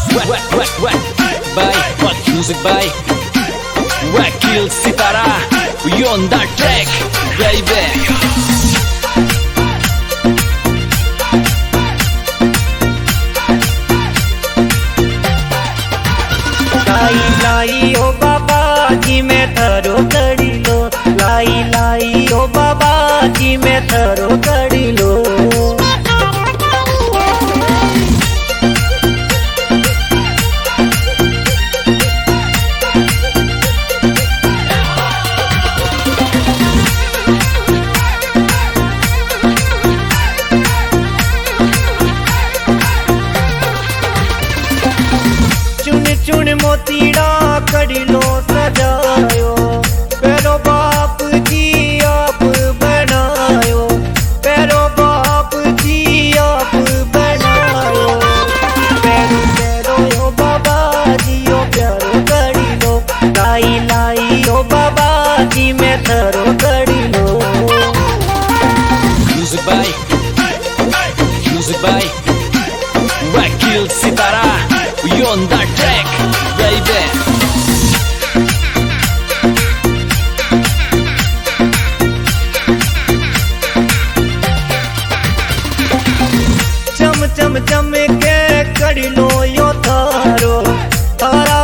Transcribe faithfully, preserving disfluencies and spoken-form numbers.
By Hot Music by Wakil Sitara. You on that track, baby. लाई लाई ओ बाबा जी मैं thorough कड़ी लो, लाई लाई ओ बाबा जी मैं thorough कड़ी लो। चुन चुन मोतीड़ा कड़ी लो सजायो, पैरो बाप जी आप बनायो, पैरो बाप जी आप बनायो। पैरो पैरो ओ बाबा जी ओ प्यारो कड़ी लो, लाई लाई ओ बाबा जी मैं थरो कड़ी लो। Music by Music by Wakil Sitara. You on that track, baby. चम चम चम के कड़ी लो यो थारो, थारा